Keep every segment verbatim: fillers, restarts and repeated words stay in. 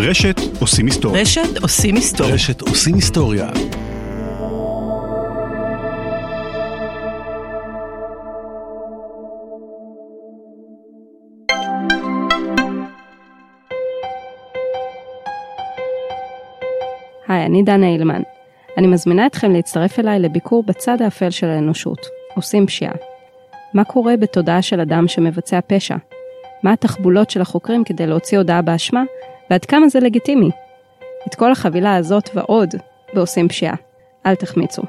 ברשת עושים היסטוריה. רשת עושים היסטוריה. רשת עושים היסטוריה. היי, אני דנה אילמן. אני מזמינה אתכם להצטרף אליי לביקור בצד האפל של האנושות. עושים פשיעה. מה קורה בתודעה של אדם שמבצע פשע? מה התחבולות של החוקרים כדי להוציא הודעה באשמה, ועד כמה זה לגיטימי? את כל החבילה הזאת ועוד בעושים פשיעה. אל תחמיצו.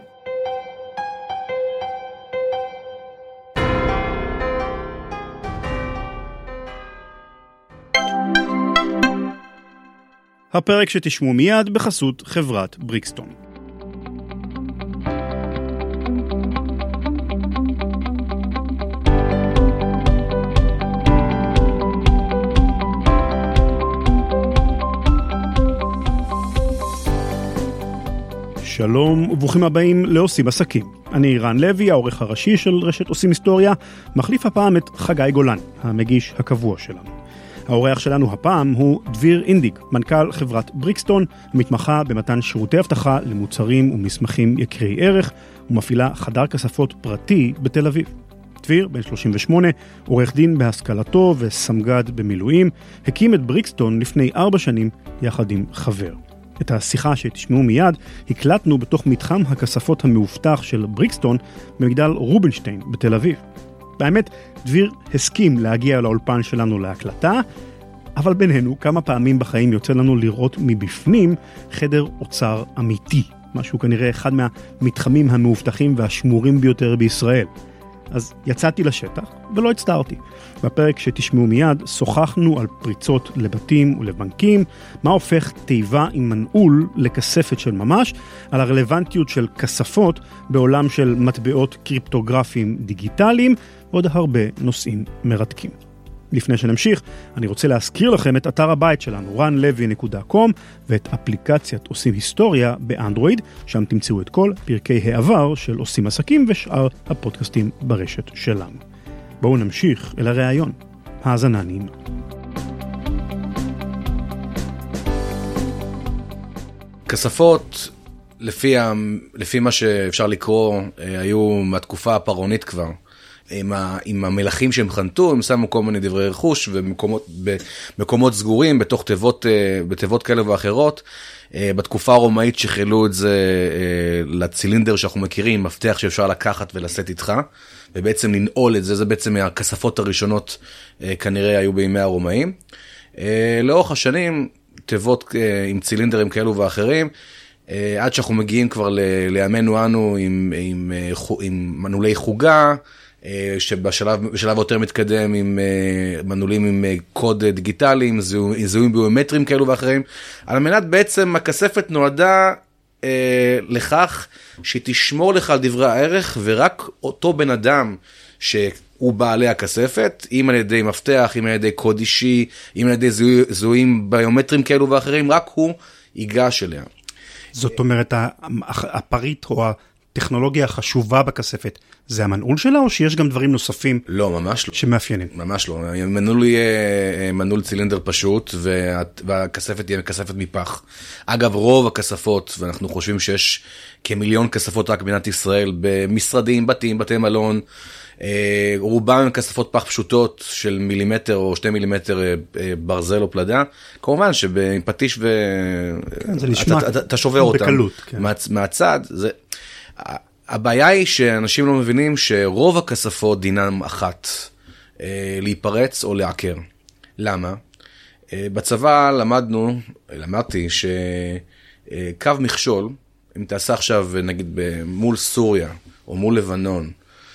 הפרק שתשמעו מיד בחסות חברת בריקסטון. שלום וברוכים הבאים לעושים עסקים. אני רן לוי, העורך הראשי של רשת עושים היסטוריה, מחליף הפעם את חגי גולן, המגיש הקבוע שלנו. האורח שלנו הפעם הוא דביר אינדיק, מנכ"ל חברת בריקסטון, המתמחה במתן שירותי אבטחה למוצרים ומסמכים יקרי ערך, ומפעילה חדר כספות פרטי בתל אביב. דביר, בן שלושים ושמונה, עורך דין בהשכלתו וסמג"ד במילואים, הקים את בריקסטון לפני ארבע שנים יחד עם חבר. את השיחה שתשמעו מיד הקלטנו בתוך מתחם הכספות המאובטח של בריקסטון במגדל רובינשטיין בתל אביב. באמת, דביר הסכים להגיע לאולפן שלנו להקלטה, אבל בינינו כמה פעמים בחיים יוצא לנו לראות מבפנים חדר אוצר אמיתי, משהו כנראה אחד מהמתחמים המאובטחים והשמורים ביותר בישראל. אז יצאתי לשטח ולא הצטערתי. בפרק שתשמעו מיד שוחחנו על פריצות לבתים ולבנקים, מה הופך תיבה עם מנעול לכספת של ממש, על הרלוונטיות של כספות בעולם של מטבעות קריפטוגרפיים דיגיטליים, ועוד הרבה נושאים מרתקים. לפני שנמשיך, אני רוצה להזכיר לכם את אתר הבית שלנו, רן לוי נקודה קום, ואת אפליקציית עושים היסטוריה באנדרואיד, שם תמצאו את כל פרקי העבר של עושים עסקים ושאר הפודקאסטים ברשת שלנו. בואו נמשיך אל הראיון. האזנה נעימה. כספות, לפי, ה... לפי מה שאפשר לקרוא, היו מהתקופה הפרעונית כבר. עם, ה, עם המלכים שהם חנתו, הם שמו כל מיני דברי רכוש, ומקומות, במקומות סגורים, בתוך תיבות, בתיבות כאלה ואחרות. בתקופה הרומאית שחילו את זה לצילינדר שאנחנו מכירים, מפתח שאפשר לקחת ולשאת איתך, ובעצם לנעול את זה, זה בעצם הכספות הראשונות כנראה היו בימי הרומאים. לאורך השנים, תיבות עם צילינדרים כאלו ואחרים, עד שאנחנו מגיעים כבר לימינו אנו עם, עם, עם מנעולי חוגה, שבשלב בשלב יותר מתקדם עם מנעולים עם קוד דיגיטלי, עם זיהויים ביומטריים כאלו ואחרים, על מנת בעצם הכספת נועדה אה, לכך שתשמור לך על דברי הערך, ורק אותו בן אדם שהוא בעלי הכספת, אם על ידי מפתח, אם על ידי קוד אישי, אם על ידי זיהויים ביומטריים כאלו ואחרים, רק הוא ייגש אליה. זאת אומרת, הפריט או הטכנולוגיה החשובה בכספת, זה המנעול שלה, או שיש גם דברים נוספים? לא, ממש לא. שמאפיינים? ממש לא. מנעול יהיה מנעול צילינדר פשוט, והכספת תהיה כספת מפח. אגב, רוב הכספות, ואנחנו חושבים שיש כמיליון כספות רק במדינת ישראל, במשרדים, בתים, בתי מלון, רובם הם כספות פח פשוטות של מילימטר או שתי מילימטר ברזל או פלדה. כמובן שבפטיש ו... כן, זה נשמע אתה שובר אותם. בקלות, כן. מהצד, זה... הבעיה היא שאנשים לא מבינים שרוב הכספות דינם אחת, להיפרץ או לעקר. למה? בצבא למדנו, למדתי שקו מכשול, אם תעשה עכשיו נגיד מול סוריה או מול לבנון,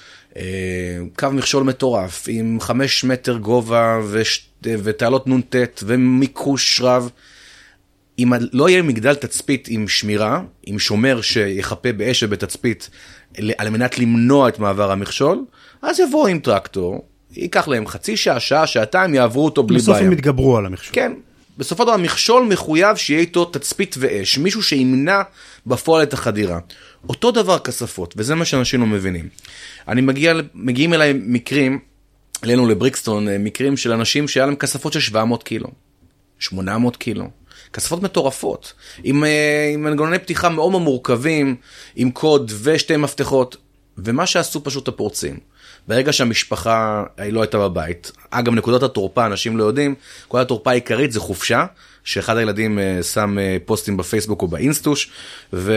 קו מכשול מטורף עם חמש מטר גובה ותעלות נונטט ומיקוש רב, אם לא יהיה מגדל תצפית עם שמירה, עם שומר שיחפה באש ובתצפית, על מנת למנוע את מעבר המכשול, אז יבואו עם טרקטור, ייקח להם חצי שעה, שעה, שעתיים, יעברו אותו בלי בעיה. בסוף הם יתגברו על המכשול. כן, בסופו של דבר המכשול מחויב שיהיה איתו תצפית ואש, מישהו שימנע בפועל את החדירה. אותו דבר כספות, וזה מה שאנשים לא מבינים. אני מגיע, מגיעים אליי מקרים, אלינו לבריקסטון, מקרים של אנשים שהיה להם כספות של שבע מאות קילו, שמונה מאות קילו. כספות מטורפות, עם, עם מנגנוני פתיחה מאוד מורכבים, עם קוד ושתי מפתחות, ומה שעשו פשוט הפורצים. ברגע שהמשפחה היא לא הייתה בבית, אגב, נקודת התורפה, אנשים לא יודעים, נקודת התורפה העיקרית זה חופשה, שאחד הילדים שם פוסטים בפייסבוק או באינסטוש, ו,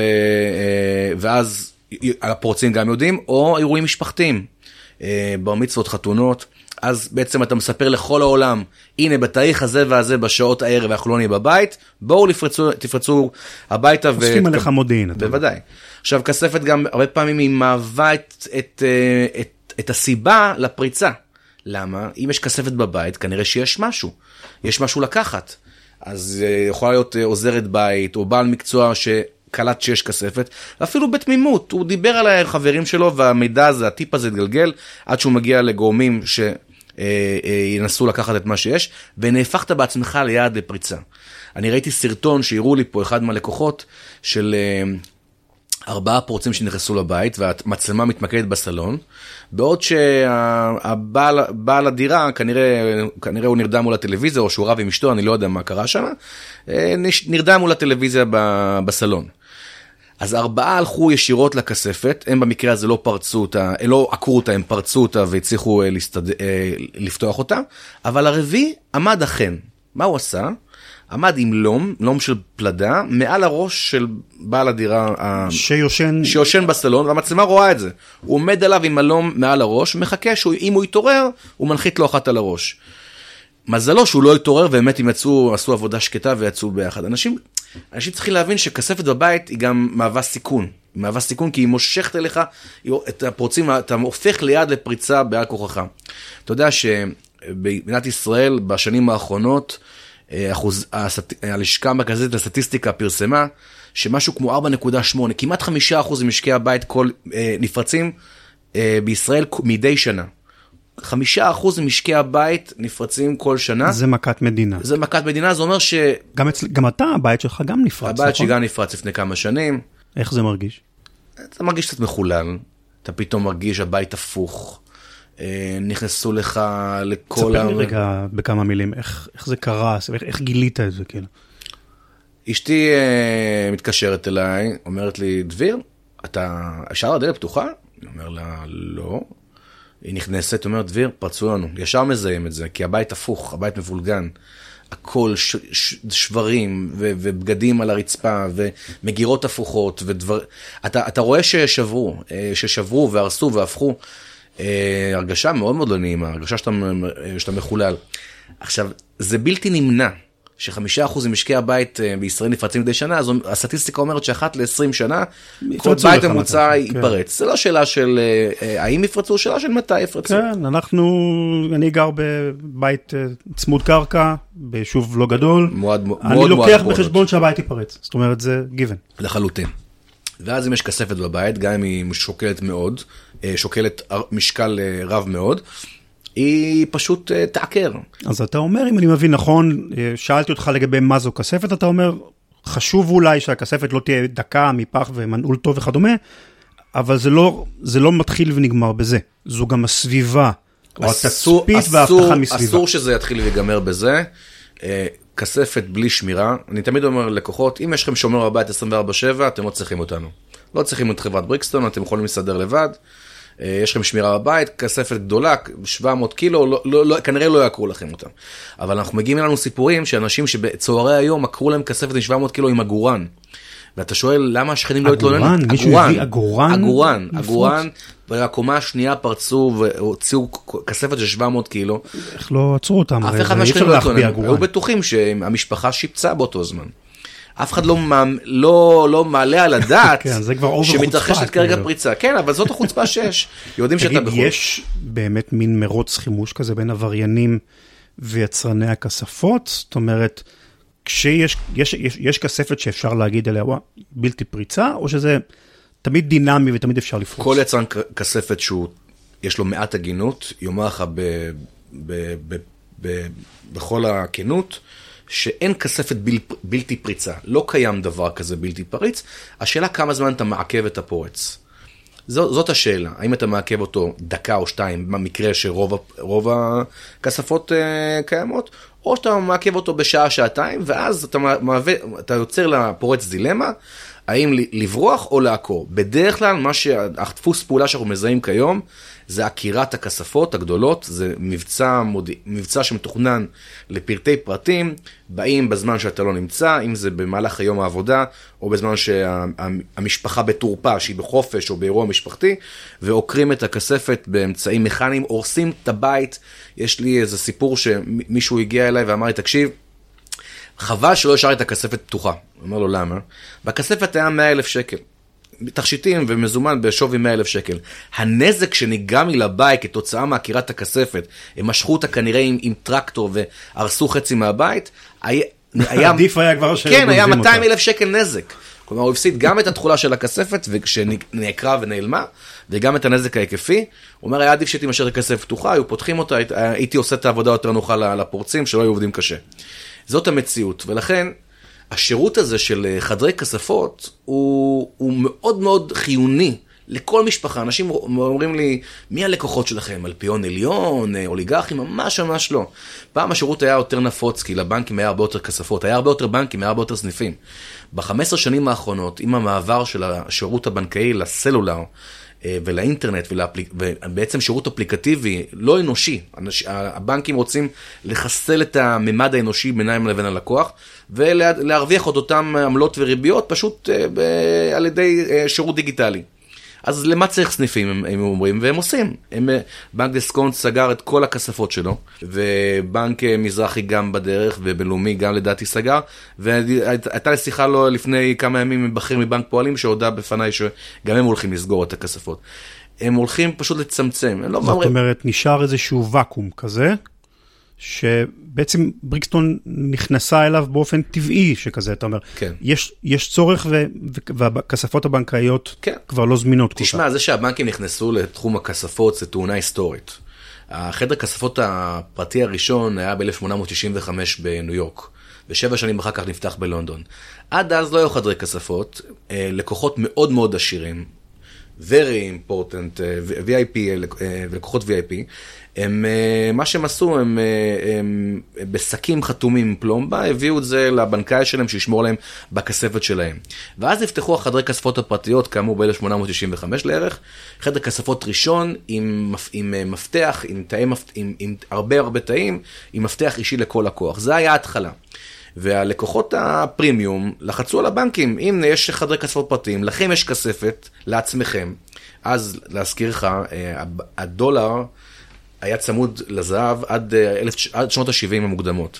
ואז הפורצים גם יודעים, או אירועים משפחתיים, בר מצוות, חתונות, אז בעצם אתה מספר לכל העולם, הנה בתאריך הזה והזה בשעות הערב אנחנו לא נהיה בבית, בואו לפרצו, תפרצו הביתה. עושים עליך מודיעין. בוודאי. עכשיו כספת גם הרבה פעמים היא מהווה את, את, את, את הסיבה לפריצה. למה? אם יש כספת בבית, כנראה שיש משהו. יש משהו לקחת. אז יכולה להיות עוזרת בית, או בעל מקצוע שקלט שיש כספת, ואפילו בתמימות. הוא דיבר על החברים שלו, והמידע הזה, הטיפ הזה התגלגל, עד שהוא מגיע לגורמים שינסו לקחת את מה שיש, ונהפכת בעצמך ליעד לפריצה. אני ראיתי סרטון שהראו לי פה אחד מהלקוחות, של ארבעה פורצים שנכנסו לבית, והמצלמה מתמקדת בסלון, בעוד שהבעל, בעל הדירה, כנראה, כנראה הוא נרדם מול הטלוויזיה, או שהוא רב עם אשתו, אני לא יודע מה קרה שם, נרדם מול הטלוויזיה בסלון. אז ארבעה הלכו ישירות לכספת, הם במקרה הזה לא פרצו אותה, לא עקרו אותה, הם פרצו אותה והצליחו להסתד... לפתוח אותה, אבל הרביעי עמד אכן. מה הוא עשה? עמד עם לום, לום של פלדה, מעל הראש של בעל הדירה, שיושן, שיושן בסלון, והמצלמה רואה את זה. הוא עומד עליו עם הלום מעל הראש, מחכה שאם הוא יתעורר, הוא מנחית לו אחת על הראש. מזלו שהוא לא יתעורר, ובאמת הם יצאו, עשו עבודה שקטה ויצאו ביחד. אנשים, אנשים צריכים להבין שכספת בבית היא גם מהווה סיכון. היא מהווה סיכון כי היא מושכת אליך, את הפורצים, אתה הופך ליד לפריצה בעל כוחך. אתה יודע שבמדינת ישראל, בשנים האחרונות, אחוז, הלשכה המרכזית לסטטיסטיקה פרסמה, שמשהו כמו ארבע נקודה שמונה, כמעט חמישה אחוז ממשקי הבית כל, אה, נפרצים אה, בישראל מדי שנה. חמישה אחוז ממשקי הבית נפרצים כל שנה. זה מכת מדינה. זה מכת מדינה, זה אומר ש... גם, אצל, גם אתה, הבית שלך גם נפרץ, הבית נכון? שגם נפרץ לפני כמה שנים. איך זה מרגיש? אתה מרגיש קצת מחולל, אתה פתאום מרגיש הבית הפוך. נכנסו לך לכל... תספר לי רגע בכמה מילים, איך, איך זה קרה, איך, איך גילית את זה כאילו? אשתי uh, מתקשרת אליי, אומרת לי, דביר, אתה, השאר הדלת פתוחה? אני אומר לה, לא. היא נכנסת, אומרת, דביר, פרצו לנו. ישר מזהים את זה, כי הבית הפוך, הבית מבולגן. הכל ש, ש, שברים ו, ובגדים על הרצפה ומגירות הפוכות ודבר... אתה, אתה רואה ששברו, ששברו והרסו והפכו. הרגשה מאוד מאוד לא נעימה, הרגשה שאתה, שאתה מחולל. עכשיו, זה בלתי נמנע, שחמישה אחוז ממשקי הבית בישראל נפרצים מדי שנה, אז הסטטיסטיקה אומרת שאחת ל-עשרים שנה, כל בית המוצא ייפרץ. זה לא שאלה של האם יפרצו, שאלה של מתי יפרצו. כן, אנחנו, אני גר בבית צמוד קרקע, ביישוב לא גדול. מאוד מאוד אני לוקח בחשבון שהבית ייפרץ, זאת אומרת, זה גיוון. לחלוטין. ואז אם יש כספת בבית, גם אם היא שוקלת מאוד, שוקלת משקל רב מאוד, היא פשוט תעקר. אז אתה אומר, אם אני מבין נכון, שאלתי אותך לגבי מה זו כספת, אתה אומר, חשוב אולי שהכספת לא תהיה דקה מפח ומנעול טוב וכדומה, אבל זה לא, זה לא מתחיל ונגמר בזה. זו גם הסביבה, או התצפית וההבטחה מסביבה. אסור שזה יתחיל ויגמר בזה. כספת בלי שמירה. אני תמיד אומר לקוחות, אם יש לכם שומר בבית עשרים וארבע שבע, אתם לא צריכים אותנו. לא צריכים את חברת בריקסטון, אתם יכולים לסדר לבד. יש לכם שמירה בבית, כספת גדולה, שבע מאות קילו, לא, לא, לא, כנראה לא יעקרו לכם אותם. אבל אנחנו מגיעים אלינו סיפורים שאנשים שבצהרי היום עקרו להם כספת עם שבע מאות קילו עם אגורן. ואתה שואל למה השכנים לא התלוננו? אגורן? מישהו הביא אגורן? אגורן, אגורן. והקומה השנייה פרצו והוציאו כספת של שבע מאות קילו. איך לא עצרו אותם? אף אחד מהשכנים לא התלוננו. היו בטוחים שהמשפחה שיפצה באותו זמן. אף אחד לא, לא, לא מעלה על הדעת שמתרחשת כרגע פריצה. כן, אבל זאת החוצפה שיש. יודעים שאתה בחוץ. יש באמת מין מרוץ חימוש כזה בין עבריינים ויצרני הכספות? זאת אומרת, כשיש יש, יש, יש כספת שאפשר להגיד עליה, וואה, בלתי פריצה, או שזה תמיד דינמי ותמיד אפשר לפרוץ? כל יצרן כספת שהוא, יש לו מעט הגינות, יאמר לך ב, ב, ב, ב, בכל הכנות, שאין כספת בל, בלתי פריצה. לא קיים דבר כזה בלתי פריץ. השאלה כמה זמן אתה מעכב את הפורץ. זו, זאת השאלה, האם אתה מעכב אותו דקה או שתיים, במקרה שרוב רוב הכספות uh, קיימות, או שאתה מעכב אותו בשעה, שעתיים, ואז אתה, מעווה, אתה יוצר לפורץ דילמה, האם לברוח או לעקור. בדרך כלל, מה שהדפוס פעולה שאנחנו מזהים כיום, זה עקירת הכספות הגדולות, זה מבצע, מודיע, מבצע שמתוכנן לפרטי פרטים, באים בזמן שאתה לא נמצא, אם זה במהלך היום העבודה, או בזמן שהמשפחה בתורפה, שהיא בחופש או באירוע משפחתי, ועוקרים את הכספת באמצעים מכניים, הורסים את הבית. יש לי איזה סיפור שמישהו הגיע אליי ואמר לי, תקשיב, חבל שלא השאר את הכספת פתוחה. אומר לו, למה? בכספת היה מאה אלף שקל. תכשיטים ומזומן בשווי מאה אלף שקל. הנזק שנגרם לי לבית כתוצאה מעקירת הכספת, הם משכו אותה כנראה עם, עם טרקטור והרסו חצי מהבית, היה, עדיף היה כבר שגוזים אותה. כן, היה מאתיים אלף שקל נזק. כלומר, הוא הפסיד גם את התחולה של הכספת, שנעקרה ונעלמה, וגם את הנזק ההיקפי. הוא אומר, היה עדיף שהייתי משאיר את הכספת פתוחה, היו פותחים אותה, הייתי עושה את העבודה יותר נוחה לפורצים, שלא היו עובדים קשה. זאת המציאות, ולכן, השירות הזה של חדרי כספות הוא, הוא מאוד מאוד חיוני לכל משפחה. אנשים אומרים לי, מי הלקוחות שלכם? אלפיון עליון, אוליגרכים? ממש ממש לא. פעם השירות היה יותר נפוץ, כי לבנקים היה הרבה יותר כספות, היה הרבה יותר בנקים, היה הרבה יותר סניפים. ב-חמש עשרה שנים האחרונות, עם המעבר של השירות הבנקאי לסלולר, ולאינטרנט, ובעצם שירות אפליקטיבי לא אנושי. הבנקים רוצים לחסל את הממד האנושי בינם לבין הלקוח, ולהרוויח עוד אותם עמלות וריביות, פשוט על ידי שירות דיגיטלי. אז למה צריך סניפים, הם, הם אומרים, והם עושים. הם, בנק דיסקונט סגר את כל הכספות שלו, ובנק מזרחי גם בדרך, ובינלאומי גם לדעתי סגר, והייתה לי שיחה לו לפני כמה ימים מבחיר מבנק פועלים, שהודע בפניי שגם הם הולכים לסגור את הכספות. הם הולכים פשוט לצמצם. לא זאת אומרת, אומרת, נשאר איזשהו וקום כזה, שבעצם בריקסטון נכנסה אליו באופן טבעי שכזה, אתה אומר. כן. יש, יש צורך ו, והכספות הבנקאיות כן. כבר לא זמינות. תשמע, זה שהבנקים נכנסו לתחום הכספות, זה תאונה היסטורית. החדר הכספות הפרטי הראשון היה ב-אלף שמונה מאות תשעים וחמש בניו יורק, ושבע שנים אחר כך נפתח בלונדון. עד אז לא היו חדרי כספות, לקוחות מאוד מאוד עשירים, very important, וי איי פי, ולקוחות וי איי פי, הם, מה שהם עשו, הם, הם בסקים חתומים עם פלומבה, הביאו את זה לבנקאי שלהם, שישמור להם בכספת שלהם. ואז נפתחו החדרי כספות הפרטיות, כאמור ב-אלף שמונה מאות תשעים וחמש לערך, חדר כספות ראשון עם, עם מפתח, עם, תאי, עם, עם הרבה הרבה תאים, עם מפתח אישי לכל לקוח. זה היה ההתחלה. והלקוחות הפרימיום לחצו על הבנקים, אם יש חדרי כספות פרטיים, לכם יש כספת לעצמכם, אז להזכיר לך, הדולר היה צמוד לזהב עד, עד שנות ה-שבעים המוקדמות.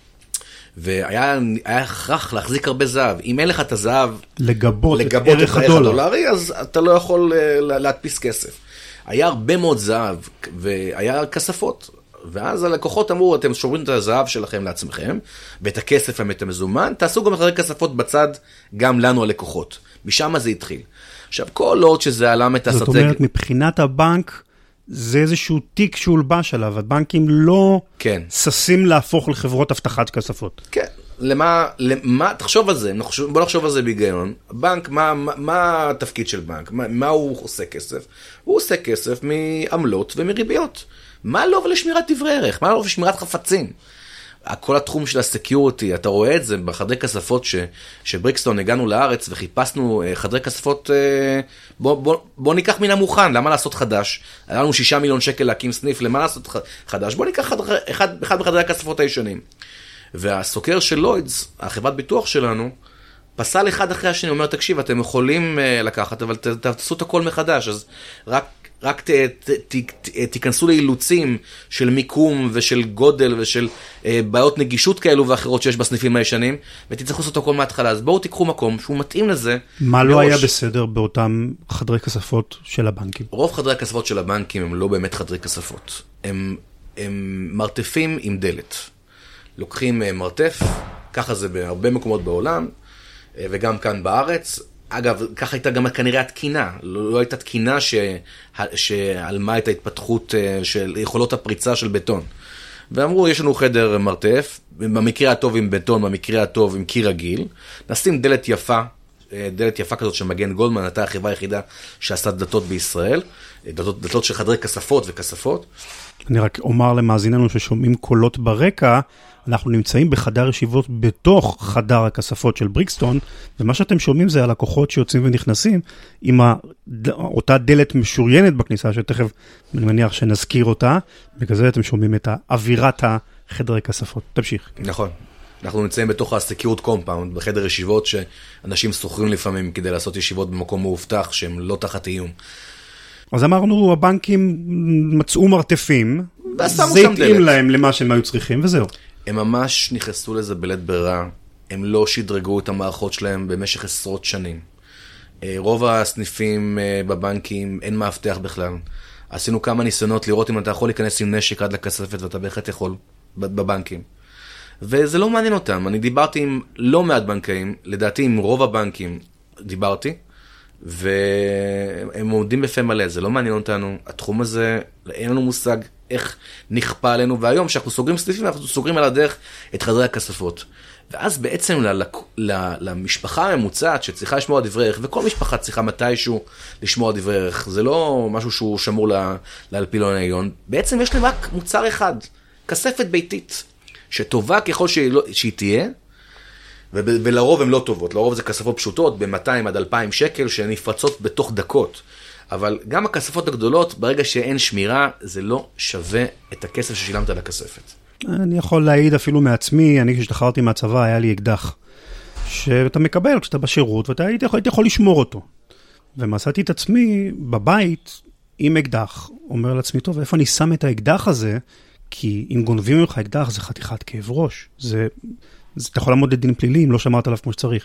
והיה הכרח להחזיק הרבה זהב. אם אין לך את הזהב, לגבות, לגבות את ערך הדולר. הדולרי, אז אתה לא יכול להדפיס כסף. היה הרבה מאוד זהב, והיה כספות. ואז הלקוחות אמרו, אתם שומרים את הזהב שלכם לעצמכם, ואת הכסף ואת המזומן, תעשו גם אחרי כספות בצד, גם לנו הלקוחות. משם זה התחיל. עכשיו, כל עוד שזה עלה את האסטרטגיה... זאת אומרת, מבחינת הבנק, זה איזשהו תיק שהולבש עליו, הבנקים לא כן. ססים להפוך לחברות הבטחת כספות. כן, למה, למה, תחשוב על זה, בוא נחשוב על זה בהיגיון. בנק, מה, מה, מה התפקיד של בנק? מה, מה הוא עושה כסף? הוא עושה כסף מעמלות ומריביות. מה לא ולשמירת דברי ערך? מה לא ולשמירת חפצים? כל התחום של הסקיוריטי, אתה רואה את זה בחדרי כספות ש, שבריקסטון הגענו לארץ וחיפשנו חדרי כספות, בוא, בוא, בוא ניקח מן המוכן, למה לעשות חדש? היה לנו שישה מיליון שקל להקים סניף, למה לעשות חדש? בוא ניקח אחד, אחד, אחד בחדרי הכספות הישנים. והסוקר של לוידס, החברת ביטוח שלנו, פסל אחד אחרי השני, אומר, תקשיב, אתם יכולים לקחת, אבל תעשו את הכל מחדש, אז רק רק ת, ת, ת, ת, תיכנסו לאילוצים של מיקום ושל גודל ושל אה, בעיות נגישות כאלו ואחרות שיש בסניפים הישנים, ותצטרכו לעשות הכל מההתחלה. אז בואו תיקחו מקום שהוא מתאים לזה. מה לא היה בסדר באותם חדרי כספות של הבנקים? רוב חדרי הכספות של הבנקים הם לא באמת חדרי כספות. הם, הם מרתפים עם דלת. לוקחים מרתף, ככה זה בהרבה מקומות בעולם, וגם כאן בארץ. אגב, ככה הייתה גם כנראה התקינה, לא, לא הייתה תקינה ש, שעלמה את ההתפתחות של יכולות הפריצה של בטון. ואמרו, יש לנו חדר מרתף, במקרה הטוב עם בטון, במקרה הטוב עם קיר רגיל, נשים דלת יפה, דלת יפה כזאת של מגן גולדמן, הייתה החברה היחידה שעשה דלתות בישראל, דלתות, דלתות של חדרי כספות וכספות. אני רק אומר למאזיננו ששומעים קולות ברקע, אנחנו נמצאים בחדר ישיבות בתוך חדר הכספות של בריקסטון, ומה שאתם שומעים זה הלקוחות שיוצאים ונכנסים, עם אותה דלת משוריינת בכניסה, שתכף אני מניח שנזכיר אותה, בגלל זה אתם שומעים את אווירת החדרי כספות. תמשיך. נכון. אנחנו נמצאים בתוך ה-Secured Compound, בחדר ישיבות שאנשים שוכרים לפעמים כדי לעשות ישיבות במקום מאובטח, שהם לא תחת איום. אז אמרנו, הבנקים מצאו מרתפים, זה התאים להם למה שהם היו צריכים, וזהו. הם ממש נכנסו לזה בלית ברירה, הם לא שדרגו את המערכות שלהם במשך עשרות שנים. רוב הסניפים בבנקים אין מאבטח בכלל. עשינו כמה ניסיונות לראות אם אתה יכול להיכנס עם נשק עד לכספת, ואתה בהחלט יכול בבנקים. וזה לא מעניין אותם. אני דיברתי עם לא מעט בנקאים, לדעתי עם רוב הבנקים דיברתי, והם עומדים בפה מלא, זה לא מעניין אותנו. התחום הזה, אין לנו מושג איך נכפה עלינו, והיום שאנחנו סוגרים סניפים, אנחנו סוגרים על הדרך את חדרי הכספות. ואז בעצם למשפחה הממוצעת שצריכה לשמוע דברי ערך, וכל משפחה צריכה מתישהו לשמוע דברי ערך, זה לא משהו שהוא שמור לאלפילון העליון, בעצם יש להם רק מוצר אחד, כספת ביתית, שטובה ככל שהיא, לא, שהיא תהיה, ולרוב הן לא טובות, לרוב זה כספות פשוטות, ב-מאתיים עד אלפיים שקל, שנפרצות בתוך דקות. אבל גם הכספות הגדולות, ברגע שאין שמירה, זה לא שווה את הכסף ששילמת על הכספת. אני יכול להעיד אפילו מעצמי, אני כשהשתחררתי מהצבא, היה לי אקדח, שאתה מקבל כשאתה בשירות, ואתה היית יכול, יכול לשמור אותו. ומצאתי את עצמי בבית עם אקדח, אומר לעצמי, טוב, איפה אני שם את האקדח הזה? כי אם גונבים ממך אקדח, זה חתיכת כאב ראש. זה, זה, אתה יכול לעמוד לדין פלילי, אם לא שמרת עליו כמו שצריך.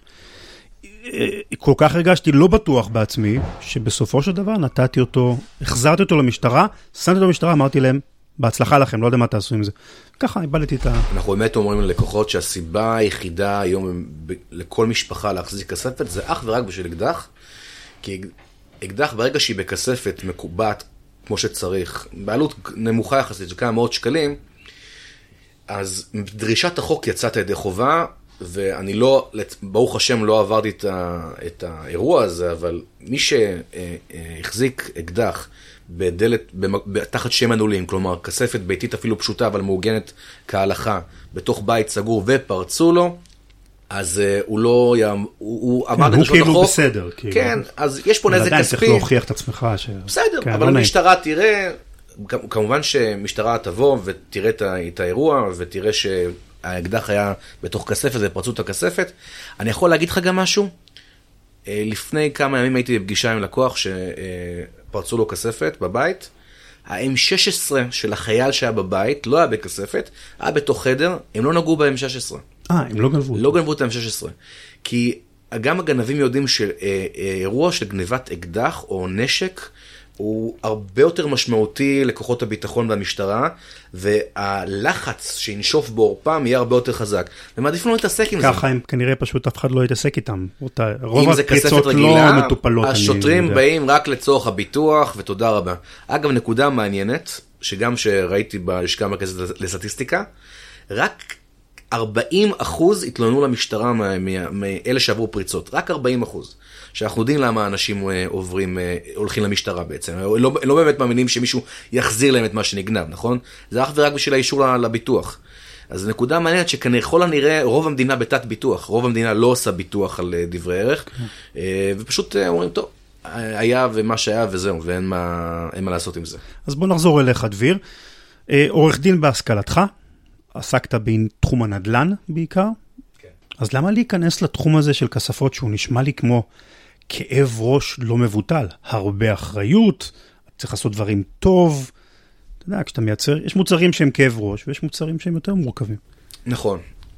כל כך הרגשתי לא בטוח בעצמי, שבסופו של דבר נתתי אותו, החזרתי אותו למשטרה, שמתי אותו למשטרה, אמרתי להם, בהצלחה לכם, לא יודע מה תעשו עם זה. ככה, איבדתי את ה... אנחנו באמת אומרים ללקוחות שהסיבה היחידה היום לכל משפחה להחזיק כספת, זה אך ורק בשביל אקדח, כי אקדח ברגע שהיא בכספת מקובעת כמו שצריך, בעלות נמוכה יחסית, זה כמה מאות שקלים, אז דרישת החוק יצאת ידי חובה, ואני לא, ברוך השם לא עברתי את, ה, את האירוע הזה, אבל מי שהחזיק אקדח בדלת, תחת שם מנעולים, כלומר כספת ביתית אפילו פשוטה, אבל מעוגנת כהלכה, בתוך בית סגור ופרצו לו, אז הוא לא, הוא, הוא עמד את רשות החוק. הוא כאילו בסדר. כן, אז יש פה נזק כספי. עדיין צריך להוכיח את עצמך. בסדר, אבל המשטרה תראה, כמובן שמשטרה תבוא ותראה את האירוע, ותראה שהאקדח היה בתוך כספת, זה פרצו את הכספת. אני יכול להגיד לך גם משהו? לפני כמה ימים הייתי בפגישה עם לקוח שפרצו לו כספת בבית. ה-אם שש עשרה של החייל שהיה בבית, לא היה בכספת, היה בתוך חדר, הם לא נגעו ב-אם שש עשרה. אה, הם לא גנבו. לא גנבו את ה-אם שש עשרה. כי גם הגנבים יודעים שאירוע של גניבת אקדח או נשק, הוא הרבה יותר משמעותי לכוחות הביטחון והמשטרה, והלחץ שינשוף בעורפם יהיה הרבה יותר חזק. ומעדיף לא להתעסק עם זה. ככה הם כנראה פשוט אף אחד לא יתעסק איתם. רוב הפריצות לא מטופלות. השוטרים באים רק לצורך הביטוח, ותודה רבה. אגב, נקודה מעניינת, שגם שראיתי בלשכה המרכזית לסטטיסטיקה, רק ארבעים אחוז התלוננו למשטרה מאלה שעברו פריצות. רק ארבעים אחוז. שאנחנו יודעים למה אנשים עוברים, הולכים למשטרה בעצם. לא, לא באמת מאמינים שמישהו יחזיר להם את מה שנגנב, נכון? זה אך ורק בשביל האישור לביטוח. אז נקודה מעניינת שככל הנראה רוב המדינה בתת ביטוח. רוב המדינה לא עושה ביטוח על דברי ערך. ופשוט אומרים, טוב, היה ומה שהיה וזהו, ואין מה, אין מה לעשות עם זה. אז בוא נחזור אליך, דביר. עורך דין בהשכלתך, עסקת בתחום הנדל"ן בעיקר. כן. אז למה להיכנס לתחום הזה של כספות שהוא נשמע לי כמו כאב ראש לא מבוטל? הרבה אחריות, צריך לעשות דברים טוב. אתה יודע, כשאתה מייצר, יש מוצרים שהם כאב ראש, ויש מוצרים שהם יותר מורכבים. נכון.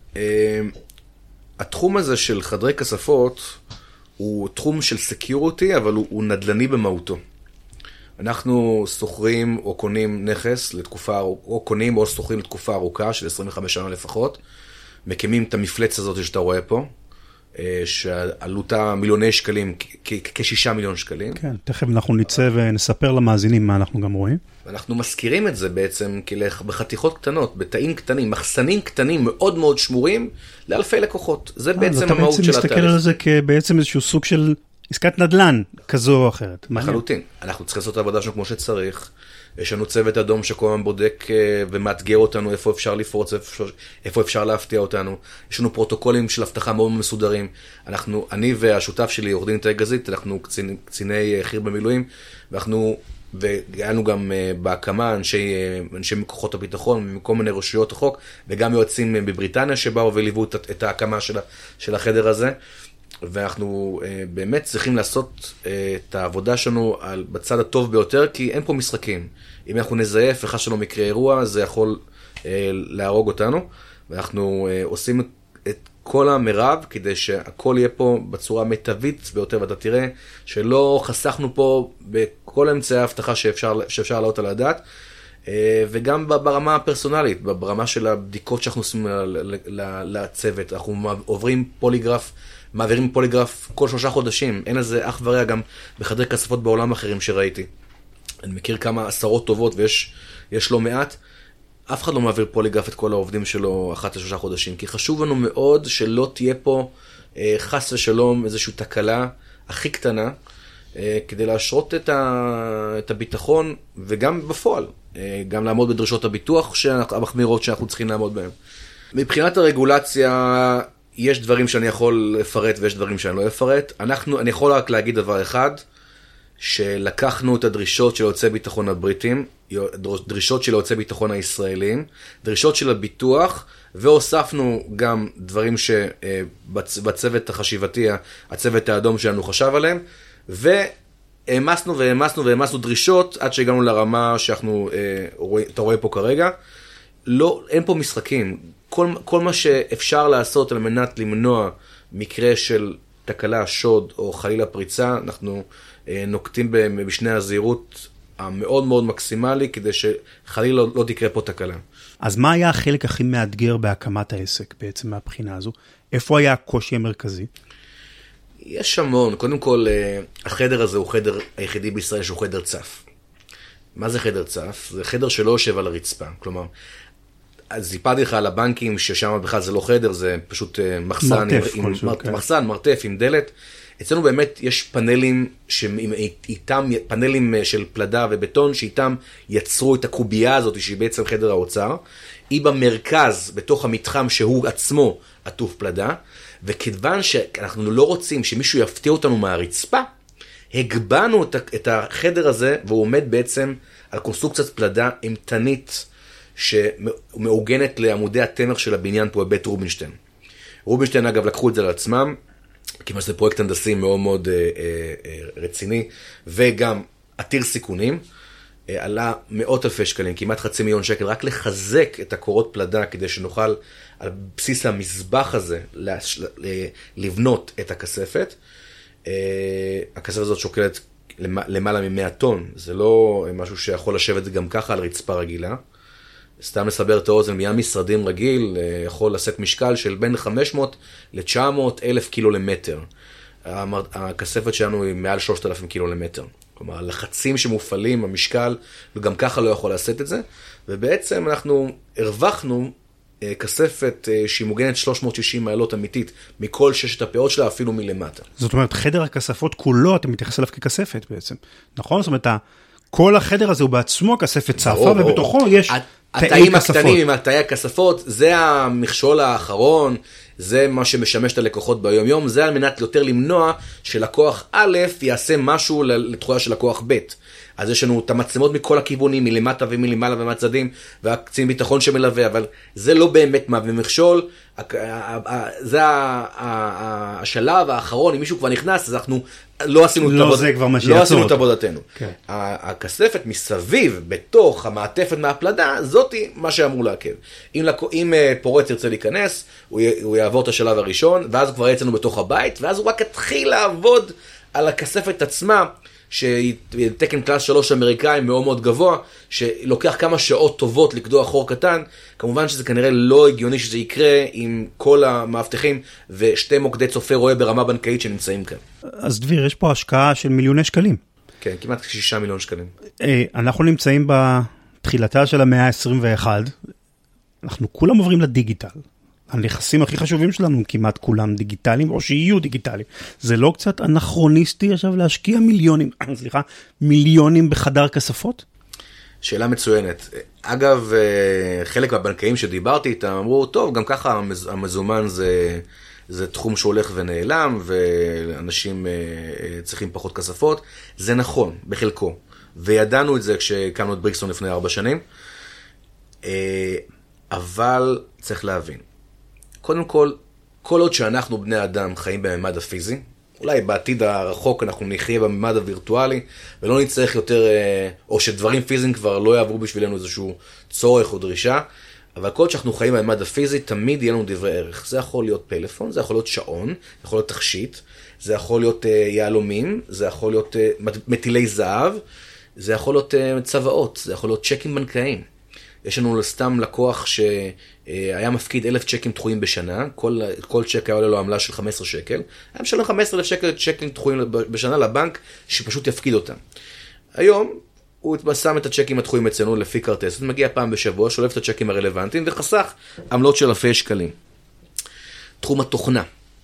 התחום הזה של חדרי כספות, הוא תחום של סקיוריטי, אבל הוא, הוא נדל"ני במהותו. אנחנו סוחרים או קונים נכס לתקופה, או קונים או סוחרים לתקופה ארוכה של עשרים וחמש שנה לפחות, מקימים את המפלץ הזאת שאתה רואה פה, שעלותה מיליוני שקלים, כשישה מיליון שקלים. כן, תכף אנחנו נצא ונספר למאזינים מה אנחנו גם רואים. אנחנו מזכירים את זה בעצם בחתיכות קטנות, בתאים קטנים, מחסנים קטנים מאוד מאוד שמורים לאלפי לקוחות. זה בעצם המהות של התהליך. אתה בעצם מסתכל על זה כבעצם איזשהו סוג של עסקת נדל"ן כזו או אחרת. לחלוטין. אנחנו צריכים לעשות את העבודה שלנו כמו שצריך. יש לנו צוות אדום שכל הזמן בודק ומאתגר אותנו איפה אפשר לפרוץ, איפה אפשר להפתיע אותנו. יש לנו פרוטוקולים של הבטחה מאוד מסודרים. אנחנו, אני והשותף שלי, עורך דין תאי גזית, אנחנו קציני, קציני חיר במילואים, ואנחנו, והגענו גם בהקמה אנשי, אנשי מכוחות הביטחון, מכל מיני רשויות החוק, וגם יועצים בבריטניה שבאו וליוו את, את ההקמה של, של החדר הזה. ואנחנו uh, באמת צריכים לעשות uh, את העבודה שלנו על, בצד הטוב ביותר, כי אין פה משחקים. אם אנחנו נזייף, אחד שלא מקרה אירוע, זה יכול uh, להרוג אותנו, ואנחנו uh, עושים את, את כל המרב, כדי שהכל יהיה פה בצורה מיטבית ביותר, ואתה תראה שלא חסכנו פה בכל אמצעי ההבטחה שאפשר, שאפשר לעלות על הדעת, uh, וגם ברמה הפרסונלית, ברמה של הבדיקות שאנחנו עושים לצוות, אנחנו עוברים פוליגרף, מעבירים פוליגרף כל שלושה חודשים, אין לזה אח ורע גם בחדרי כספות בעולם אחרים שראיתי. אני מכיר כמה עשרות טובות ויש יש לא מעט, אף אחד לא מעביר פוליגרף את כל העובדים שלו אחת לשלושה חודשים, כי חשוב לנו מאוד שלא תהיה פה אה, חס ושלום איזושהי תקלה הכי קטנה, אה, כדי להשרות את, ה, את הביטחון וגם בפועל, אה, גם לעמוד בדרישות הביטוח המחמירות שאנחנו צריכים לעמוד בהן. מבחינת הרגולציה, יש דברים שאני יכול לפרט ויש דברים שאני לא אפרט. אנחנו, אני יכול רק להגיד דבר אחד, שלקחנו את הדרישות של יועצי ביטחון הבריטים, דרישות של יועצי ביטחון הישראלים, דרישות של הביטוח, והוספנו גם דברים שבצוות החשיבתי, הצוות האדום שלנו חשב עליהם, והאמסנו והאמסנו והאמסנו דרישות עד שהגענו לרמה שאנחנו, אתה רואה פה כרגע. לא, אין פה משחקים. כל, כל מה שאפשר לעשות על מנת למנוע מקרה של תקלה, שוד או חלילה פריצה, אנחנו אה, נוקטים בשני הזהירות המאוד מאוד מקסימלי, כדי שחלילה לא, לא תקרה פה תקלה. אז מה היה החלק הכי מאתגר בהקמת העסק בעצם מהבחינה הזו? איפה היה הקושי המרכזי? יש המון. קודם כל, אה, החדר הזה הוא חדר היחידי בישראל שהוא חדר צף. מה זה חדר צף? זה חדר שלא יושב על הרצפה. כלומר, אז סיפרתי לך על הבנקים, ששם בכלל זה לא חדר, זה פשוט מחסן, מרתף, עם, כלשהו, מר, כן. מחסן, מרתף עם דלת. אצלנו באמת יש פאנלים, שאיתם, פאנלים של פלדה ובטון, שאיתם יצרו את הקובייה הזאת, שהיא בעצם חדר האוצר. היא במרכז, בתוך המתחם שהוא עצמו עטוף פלדה, וכיוון שאנחנו לא רוצים שמישהו יפתיע אותנו מהרצפה, הגבנו את החדר הזה, והוא עומד בעצם על קונסטרוקציית פלדה אימתנית, שמעוגנת לעמודי התמר של הבניין פה בבית רובינשטיין. רובינשטיין אגב לקחו את זה לעצמם, כיוון שזה פרויקט הנדסי מאוד מאוד אה, אה, רציני, וגם עתיר סיכונים, אה, עלה מאות אלפי שקלים, כמעט חצי מיליון שקל, רק לחזק את הקורות פלדה, כדי שנוכל על בסיס המזבח הזה לש, לבנות את הכספת. אה, הכספת הזאת שוקלת למעלה מ-מאה טון, זה לא משהו שיכול לשבת גם ככה על רצפה רגילה. סתם לסבר את האוזן, מים משרדים רגיל יכול לשאת משקל של בין חמש מאות ל-תשע מאות אלף קילו למטר. הכספת שלנו היא מעל שלושת אלפים קילו למטר. כלומר, לחצים שמופעלים, המשקל, וגם ככה לא יכול לשאת את זה. ובעצם אנחנו הרווחנו כספת שהיא מוגנת שלוש מאות ושישים מעלות אמיתית, מכל ששת הפאות שלה, אפילו מלמטה. זאת אומרת, חדר הכספות כולו, אתה מתייחס אליו ככספת בעצם. נכון? זאת אומרת, כל החדר הזה הוא בעצמו כספת צפה, ובתוכו יש התאים הקטנים עם התאי הכספות, זה המכשול האחרון, זה מה שמשמש את הלקוחות ביום יום, זה על מנת יותר למנוע שלקוח א' יעשה משהו לתחולה של לקוח ב'. אז יש לנו את המצלמות מכל הכיוונים, מלמטה ומלמעלה ומהצדים, והקצין ביטחון שמלווה, אבל זה לא באמת מה במכשול, זה השלב האחרון, אם מישהו כבר נכנס, אז אנחנו לא עשינו לא, עבוד... לא עשינו את עבודתנו. כן. הכספת מסביב, בתוך המעטפת מהפלדה, זאת היא מה שאמור לעכב. אם, אם פורץ ירצה להיכנס, הוא, י... הוא יעבור את השלב הראשון, ואז הוא כבר יצאנו בתוך הבית, ואז הוא רק התחיל לעבוד על הכספת עצמה, שתקן קלאס שלוש אמריקאי מאוד מאוד גבוה, שלוקח כמה שעות טובות לקדוע חור קטן, כמובן שזה כנראה לא הגיוני שזה יקרה עם כל המאבטחים ושתי מוקדי צופה רואה ברמה בנקאית שנמצאים כאן. אז דביר, יש פה השקעה של מיליוני שקלים. כן, כמעט שישה מיליון שקלים. אנחנו נמצאים בתחילתה של המאה ה-עשרים ואחת, אנחנו כולם עוברים לדיגיטל. הנכסים הכי חשובים שלנו כמעט כולם דיגיטליים, או שיהיו דיגיטליים. זה לא קצת אנכרוניסטי עכשיו להשקיע מיליונים, סליחה, מיליונים בחדר כספות? שאלה מצוינת. אגב, חלק מהבנקאים שדיברתי איתם אמרו, טוב, גם ככה המזומן זה, זה תחום שהולך ונעלם, ואנשים צריכים פחות כספות. זה נכון, בחלקו. וידענו את זה כשקמנו את בריקסטון לפני ארבע שנים. אבל צריך להבין. קודם כל, כל עוד שאנחנו בני אדם חיים בממד הפיזי, אולי בעתיד הרחוק אנחנו נחיה בממד הווירטואלי, ולא נצטרך יותר, או שדברים פיזיים כבר לא יעברו בשבילנו איזשהו צורך או דרישה, אבל כל עוד שאנחנו חיים בממד הפיזי, תמיד יהיה לנו דברי ערך. זה יכול להיות פלאפון, זה יכול להיות שעון, זה יכול להיות תכשיט, זה יכול להיות יהלומים, זה יכול להיות מטילי זהב, זה יכול להיות צבאות, זה יכול להיות צ'קים בנקאיים. יש לנו סתם לקוח שהיה מפקיד אלף צ'קים דחויים בשנה, כל, כל צ'ק היה עולה לו עמלה של חמישה עשר שקל, היה משלם חמישה עשר אלף שקל צ'קים דחויים בשנה לבנק, שפשוט יפקיד אותם. היום הוא שם את הצ'קים הדחויים אצלנו לפי כרטס, מגיע פעם בשבוע, שולף את הצ'קים הרלוונטיים וחסך עמלות של אלפי שקלים. תחום התוכנה.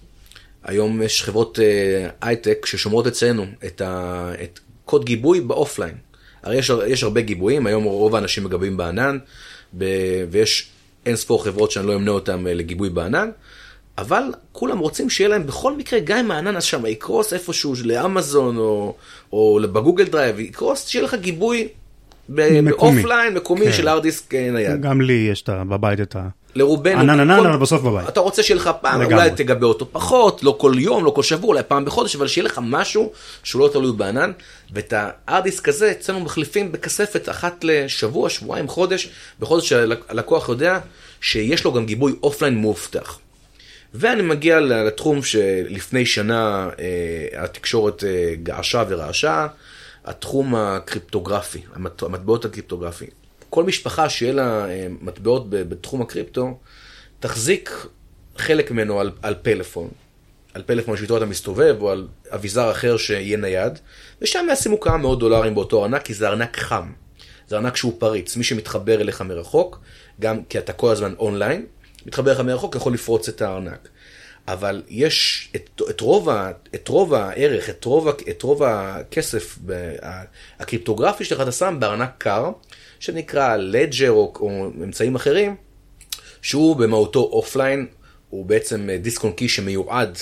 היום יש חברות הייטק ששומרות אצלנו את, ה, את קוד גיבוי באופליין. הרי יש, יש הרבה גיבויים, היום רוב האנשים מגבים בענן, ב, ויש אין ספור חברות שאני לא אמנה אותם לגיבוי בענן, אבל כולם רוצים שיהיה להם בכל מקרה, גם אם הענן אז שם יקרוס איפשהו לאמזון או, או בגוגל דרייב, יקרוס, שיהיה לך גיבוי באופליין, מקומי כן. של הארד דיסק נייד. גם לי יש בבית את ה... לרובנו. ענן ענן, אבל בסוף בבית. אתה רוצה שיהיה לך פעם, אולי תגבה אותו פחות, לא כל יום, לא כל שבוע, אולי פעם בחודש, אבל שיהיה לך משהו שהוא לא תלוי בענן, ואת הארד דיסק הזה אצלנו מחליפים בכספת אחת לשבוע, שבועיים, חודש, בחודש שהלקוח יודע שיש לו גם גיבוי אופליין מובטח. ואני מגיע לתחום שלפני שנה התקשורת געשה ורעשה, התחום הקריפטוגרפי, המטבעות הקריפטוגרפי. כל משפחה שיהיה לה מטבעות בתחום הקריפטו, תחזיק חלק ממנו על, על פלאפון, על פלאפון שאיתו אתה מסתובב, או על אביזר אחר שיהיה נייד, ושם ישימו כמה מאות דולרים באותו ארנק, כי זה ארנק חם. זה ארנק שהוא פריץ. מי שמתחבר אליך מרחוק, גם כי אתה כל הזמן אונליין, מתחבר אליך מרחוק, יכול לפרוץ את הארנק. אבל יש את, את, רוב, ה, את רוב הערך, את רוב, את רוב הכסף הקריפטוגרפי שלך אתה שם בארנק קר, שנקרא לג'ר או, או אמצעים אחרים, שהוא במהותו אופליין, הוא בעצם דיסק און קי שמיועד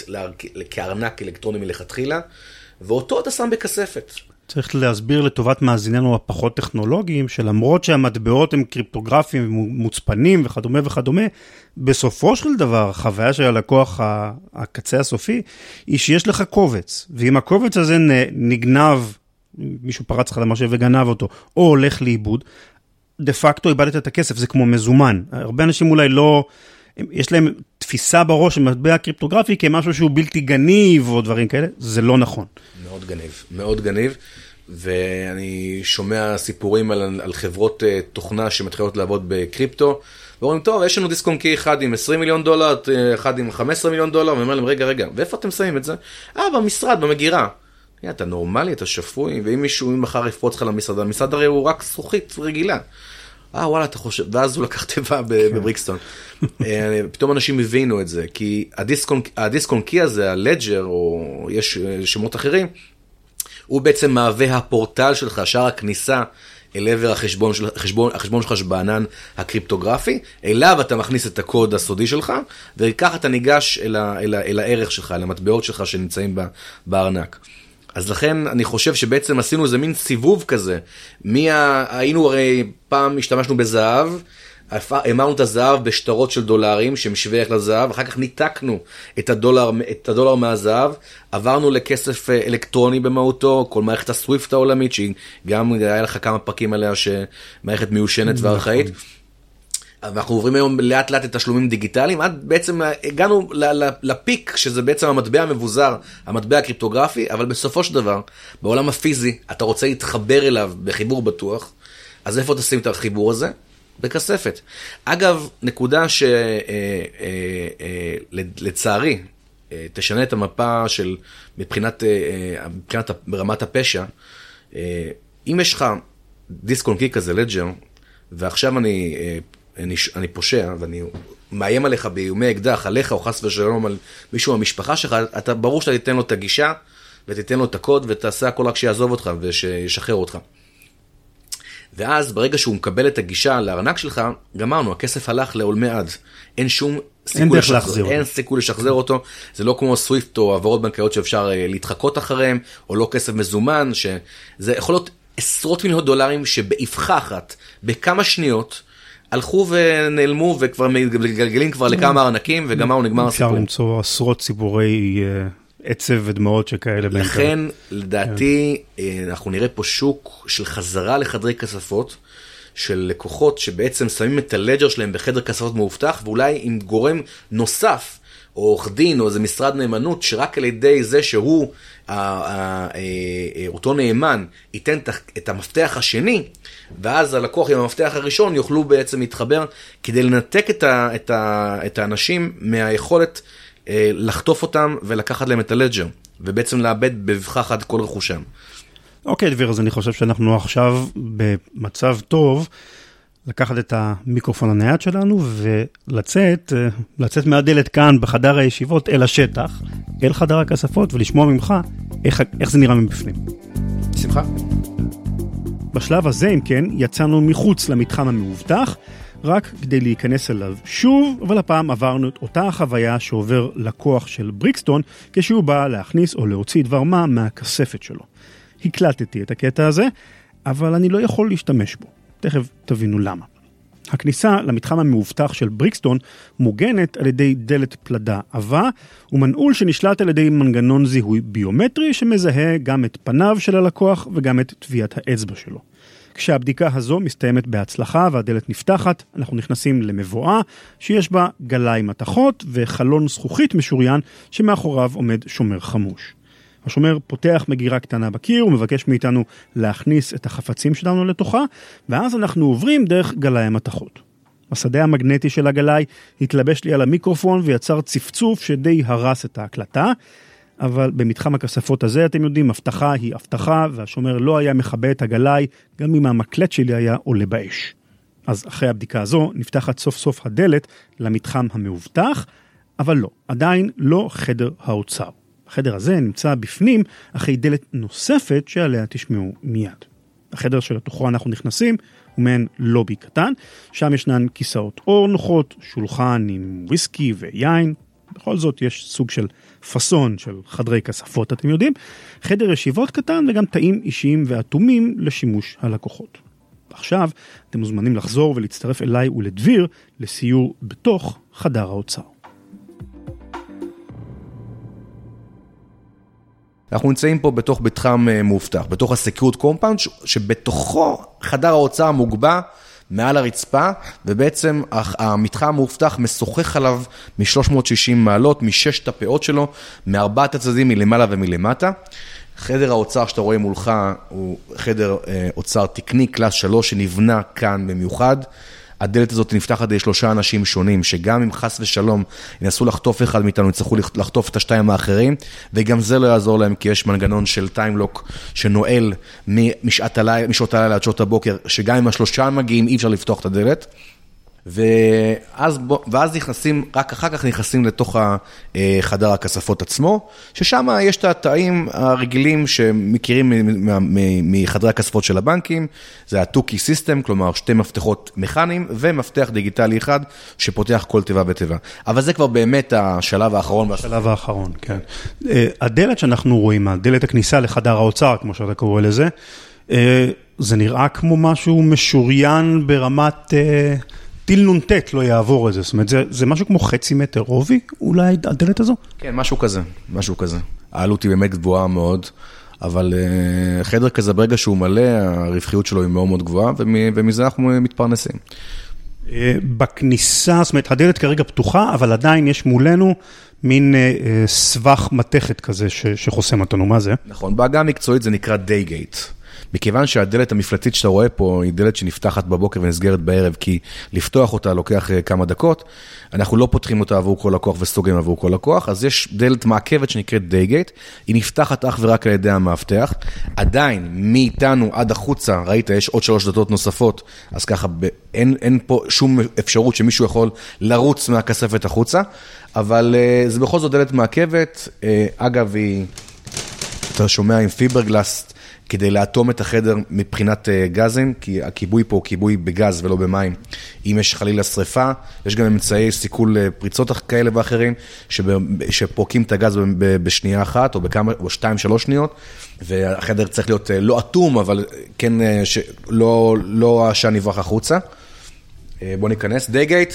כארנק אלקטרוני מלכתחילה, ואותו אתה שם בכספת. צריך להסביר לטובת מאזיננו הפחות טכנולוגיים, שלמרות שהמטבעות הם קריפטוגרפיים, מוצפנים וכדומה וכדומה, בסופו של דבר, החוויה של הלקוח הקצה הסופי, היא שיש לך קובץ, ואם הקובץ הזה נגנב, מישהו פרץ לך למחשב וגנב אותו, או הולך לאיבוד, דה פקטו איבדת את הכסף, זה כמו מזומן. הרבה אנשים אולי לא, יש להם תפיסה בראש של מטבע קריפטוגרפי כמשהו שהוא בלתי גניב או דברים כאלה, זה לא נכון. מאוד גניב, מאוד גניב, ואני שומע סיפורים על, על חברות תוכנה שמתחילות לעבוד בקריפטו, ואומרים, טוב, יש לנו דיסק און קי אחד עם עשרים מיליון דולר, אחד עם חמישה עשר מיליון דולר, ואומרים להם, רגע, רגע, ואיפה אתם שמים את זה? אה, במשרד, במגירה. אתה נורמלי, אתה שפוי, ואם מישהו מחר יפרוץ לך למשרד, המשרד הרי הוא רק זכוכית רגילה. אה, וואלה, אתה חושב, ואז הוא לקח טבע בבריקסטון. פתאום אנשים הבינו את זה, כי הדיסק און קי הזה, הלג'ר, או יש שמות אחרים, הוא בעצם מהווה הפורטל שלך, שער הכניסה אל עבר החשבון, החשבון, החשבון שלך שבענן הקריפטוגרפי, אליו אתה מכניס את הקוד הסודי שלך, וכך אתה ניגש אל, ה, אל, ה, אל הערך שלך, אל המטבעות שלך שנמצאים בארנק. אז לכן אני חושב שבעצם עשינו איזה מין סיבוב כזה, מי ה... היינו הרי פעם השתמשנו בזהב, אמרנו את הזהב בשטרות של דולרים שמשווה איך לזהב, אחר כך ניתקנו את הדולר, את הדולר מהזהב, עברנו לכסף אלקטרוני במהותו, כל מערכת הסוויפט העולמית, שהיא גם היה לך כמה פרקים עליה שמערכת מיושנת וארכאית, אנחנו עוברים היום לאט לאט את תשלומים דיגיטליים, עד בעצם הגענו לפיק, שזה בעצם המטבע המבוזר, המטבע הקריפטוגרפי, אבל בסופו של דבר, בעולם הפיזי, אתה רוצה להתחבר אליו בחיבור בטוח, אז איפה תשים את החיבור הזה? בכספת. אגב, נקודה שלצערי, תשנה את המפה של, מבחינת, מבחינת רמת הפשע, אם יש לך דיסק און קי כזה, לג'ר, ועכשיו אני, אני, אני פושע, ואני מאיים עליך באיומי אקדח, עליך או חס ושלום על מישהו מהמשפחה שלך, אתה ברור שאתה תיתן לו את הגישה, ותיתן לו את הקוד, ותעשה הכל רק שיעזוב אותך, ושישחרר אותך. ואז ברגע שהוא מקבל את הגישה לארנק שלך, גמרנו, הכסף הלך לעולמי עד. אין שום סיכוי לשחזר, אין סיכוי לשחזר אותו. זה לא כמו סוויפט או העברות בנקאיות שאפשר להתחקות אחריהם, או לא כסף מזומן, שזה יכול להיות עשרות מיליון דולרים שבאבחה אחת, בכמה שניות, הלכו ונעלמו וכבר מגלגלים כבר לכמה ארנקים, וגמרנו, נגמר הסיפור. אפשר למצוא עשרות סיפורי עצב ודמעות שכאלה. לכן, לדעתי, אנחנו נראה פה שוק של חזרה לחדרי כספות, של לקוחות שבעצם שמים את הלג'ר שלהם בחדר כספות מאובטח, ואולי עם גורם נוסף, או עורך דין, או איזה משרד נאמנות, שרק על ידי זה שהוא, אותו נאמן, ייתן את המפתח השני, ואז הלקוח עם המפתח הראשון יוכלו בעצם להתחבר, כדי לנתק את האנשים מהיכולת לחטוף אותם ולקחת להם את הלג'ר, ובעצם לאבד בבחה אחת כל רכושם. אוקיי, דביר, אז אני חושב שאנחנו עכשיו במצב טוב לקחת את המיקרופון הנייד שלנו ולצאת, לצאת מהדלת כאן בחדר הישיבות אל השטח, אל חדר הכספות, ולשמוע ממך איך, איך זה נראה מבפנים. שמחה. בשלב הזה, אם כן, יצאנו מחוץ למתחם המאובטח, רק כדי להיכנס אליו שוב, אבל הפעם עברנו את אותה החוויה שעובר לקוח של בריקסטון, כשהוא בא להכניס או להוציא דבר מה מהכספת שלו. הקלטתי את הקטע הזה, אבל אני לא יכול להשתמש בו. תכף תבינו למה. הכניסה למתחם המאובטח של בריקסטון מוגנת על ידי דלת פלדה עבה, ומנעול שנשלט על ידי מנגנון זיהוי ביומטרי שמזהה גם את פניו של הלקוח וגם את טביעת האצבע שלו. כשהבדיקה הזו מסתיימת בהצלחה והדלת נפתחת, אנחנו נכנסים למבואה שיש בה גלאי מתכות וחלון זכוכית משוריין שמאחוריו עומד שומר חמוש. השומר פותח מגירה קטנה בקיר ומבקש מאיתנו להכניס את החפצים שלנו לתוכה, ואז אנחנו עוברים דרך גלאי המתכות. השדה המגנטי של הגלאי התלבש לי על המיקרופון ויצר צפצוף שדי הרס את ההקלטה, אבל במתחם הכספות הזה, אתם יודעים, הבטחה היא הבטחה, והשומר לא היה מכבה את הגלאי, גם אם המקלט שלי היה עולה באש. אז אחרי הבדיקה הזו, נפתחת סוף סוף הדלת למתחם המאובטח, אבל לא, עדיין לא חדר האוצר. החדר הזה נמצא בפנים, אחרי דלת נוספת שעליה תשמעו מיד. החדר שלתוכו אנחנו נכנסים, הוא מעין לובי קטן, שם ישנן כיסאות אור נוחות, שולחן עם וויסקי ויין, בכל זאת יש סוג של פסון של חדרי כספות, אתם יודעים, חדר ישיבות קטן וגם תאים אישיים ואטומים לשימוש הלקוחות. עכשיו אתם מוזמנים לחזור ולהצטרף אליי ולדביר לסיור בתוך חדר האוצר. אנחנו נמצאים פה בתוך מתחם מאובטח, בתוך הסקיורט קומפאונד, שבתוכו חדר האוצר מוגבה מעל הרצפה, ובעצם המתחם המאובטח משוחח עליו מ-שלוש מאות ושישים מעלות, מששת הפאות שלו, מארבעת הצדדים מלמעלה ומלמטה. חדר האוצר שאתה רואה מולך הוא חדר אוצר תקני, קלאס שלוש, שנבנה כאן במיוחד. הדלת הזאת נפתחת על שלושה אנשים שונים, שגם אם חס ושלום ינסו לחטוף אחד מאיתנו, יצטרכו לחטוף את השתיים האחרים, וגם זה לא יעזור להם, כי יש מנגנון של טיימלוק שנועל משעות הלילה עד שעות הבוקר, שגם אם השלושה מגיעים אי אפשר לפתוח את הדלת, ואז, ואז נכנסים, רק אחר כך נכנסים לתוך חדר הכספות עצמו, ששם יש את התאים הרגילים שמכירים מחדרי הכספות של הבנקים, זה ה-טו קי סיסטם, כלומר שתי מפתחות מכניים, ומפתח דיגיטלי אחד שפותח כל תיבה בתיבה. אבל זה כבר באמת השלב האחרון. השלב האחרון, כן. הדלת שאנחנו רואים, הדלת הכניסה לחדר האוצר, כמו שאתה קורא לזה, זה נראה כמו משהו משוריין ברמת... טיל נונטט לא יעבור את זה, זאת אומרת, זה, זה משהו כמו חצי מטר רובי, אולי הדלת הזו? כן, משהו כזה, משהו כזה. העלות היא באמת גבוהה מאוד, אבל uh, חדר כזה ברגע שהוא מלא, הרווחיות שלו היא מאוד מאוד גבוהה, ומזה אנחנו מתפרנסים. בכניסה, זאת אומרת, הדלת כרגע פתוחה, אבל עדיין יש מולנו מין סבך מתכת כזה שחוסם אותנו. מה זה? נכון, בעגה המקצועית זה נקרא day gate. מכיוון שהדלת המפלצית שאתה רואה פה היא דלת שנפתחת בבוקר ונסגרת בערב, כי לפתוח אותה לוקח כמה דקות, אנחנו לא פותחים אותה עבור כל לקוח וסוגרים עבור כל לקוח, אז יש דלת מעכבת שנקראת day gate, היא נפתחת אך ורק על ידי המאבטח, עדיין מאיתנו עד החוצה, ראית, יש עוד שלוש דלתות נוספות, אז ככה אין, אין פה שום אפשרות שמישהו יכול לרוץ מהכספת החוצה, אבל uh, זה בכל זאת דלת מעכבת, uh, אגב, היא, אתה שומע עם פיברגלס, כדי לאטום את החדר מבחינת גזים, כי הכיבוי פה הוא כיבוי בגז ולא במים. אם יש חלילה שריפה, יש גם אמצעי סיכול פריצות כאלה ואחרים, שפורקים את הגז בשנייה אחת, או בכמה, או שתיים, שלוש שניות, והחדר צריך להיות לא אטום, אבל כן, לא, לא העשן יברח החוצה. בוא ניכנס, day gate.